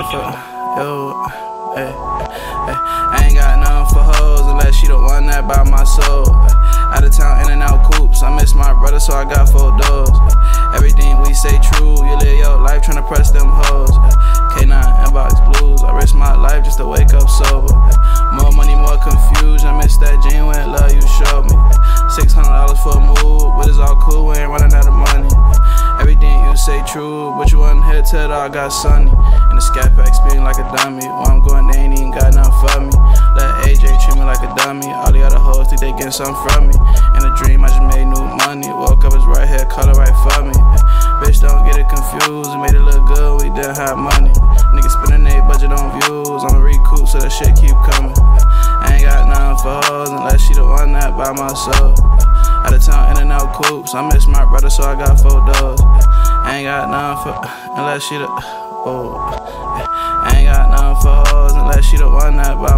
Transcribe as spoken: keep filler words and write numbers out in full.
nothing for, yo, hey, hey. I ain't got nothing for hoes unless she the one that buy my soul. Out of town, in and out coops. I miss my brother, so I got four doors. Everything we say true, you live your life tryna press them hoes. K nine inbox blues, I risk my life just to wake up sober. More money, more confusion. I miss that genuine love you showed me. Six hundred dollars for a move, but it's all cool, we ain't running out of money. Everything you say true, but you wasn't here till I got sunny. And the scat pack spinning like a dummy. While I'm going, they ain't even got nothing for me. Let A J treat me like a dummy. All the other hoes think they getting something from me. In a dream, I just made new money. Woke up, it's right here, color right for me. Bitch, don't get it confused. We made it look good, we didn't have money. Niggas spending their budget on views. I'ma recoup so that shit keep coming. I ain't got nothing for hoes unless she the one that buy my soul. Out of town, in and out coops. I miss my brother, so I got four doors. I ain't got nothing for unless she the oh. I ain't got nothing for hoes unless she the one that buy